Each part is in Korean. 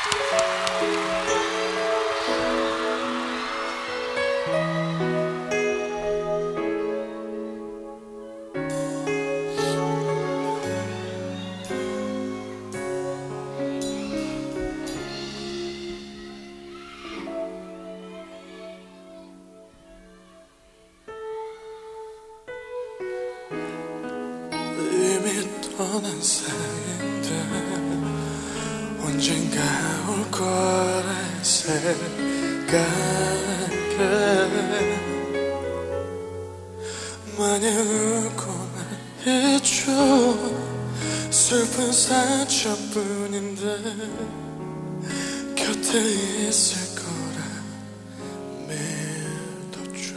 떠난 사이인데 언젠가 올 거라 생각해. 마냥 웃고만 해줘. 슬픈 상처뿐인데 곁에 있을 거라 믿어줘.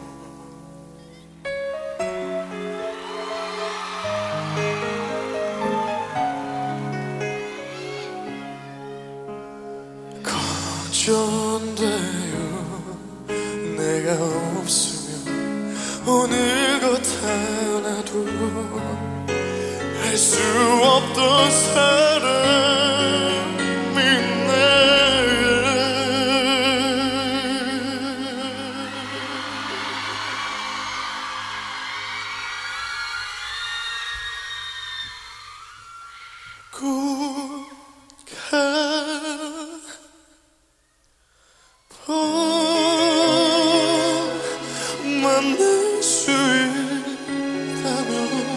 걱정돼요. 내가 없으면 어느 것 하나도 할 수 없던 사람이네. 꼭 만날 수 있다면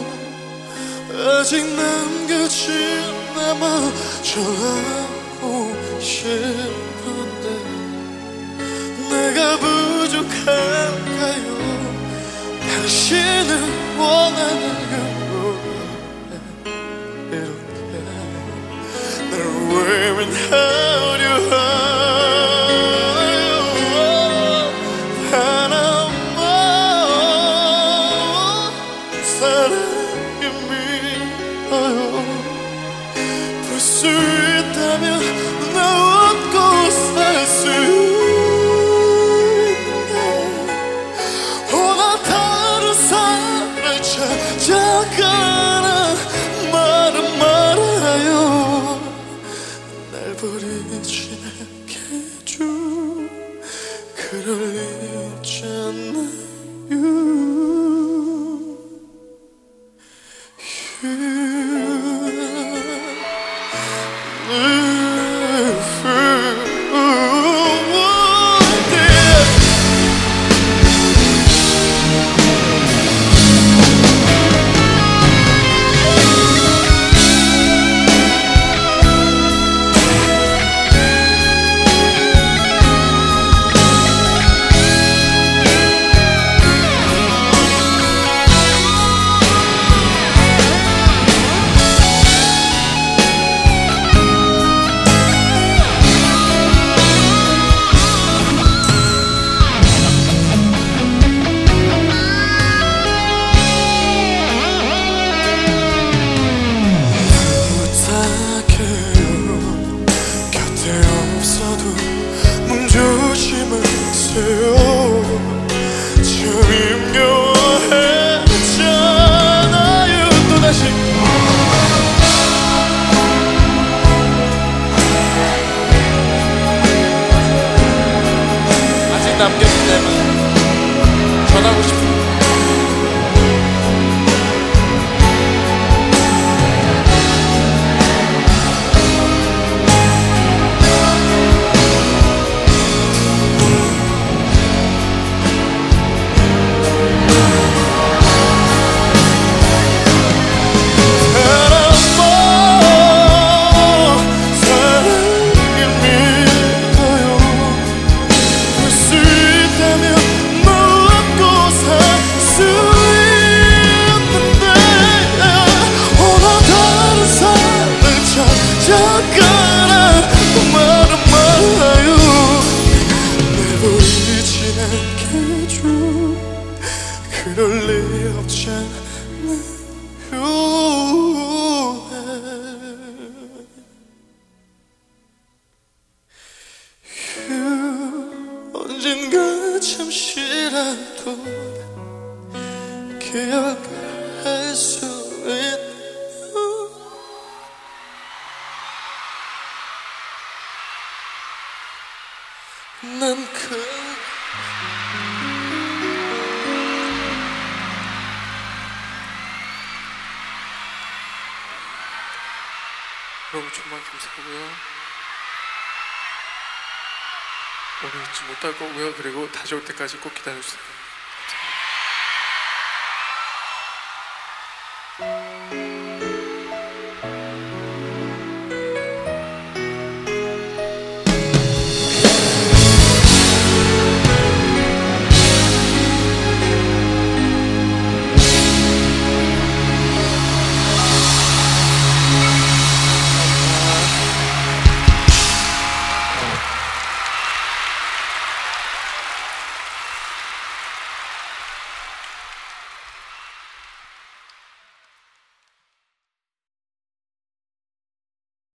아직 남겨진 나만 전하고 싶은데 내가 부족한가요? 당신은 원하나요? 이렇게 날 외면하려 볼 수 있다면 나 웃고 살 수 있네. 나 다른 사람을 찾아가라 말은 말아요. 날 버리지 않게 해줘. 그럴 리 있잖아요. 문 조심하세요. 참 힘겨워했잖아요. 또다시 아직 남겨진 내만 전하고 싶은 그럴 리 없잖아요. 언젠가 잠시라도 기억할 수 있는. 여러분 정말 감사하고요. 오늘 잊지 못할 거고요. 그리고 다시 올 때까지 꼭 기다려주세요.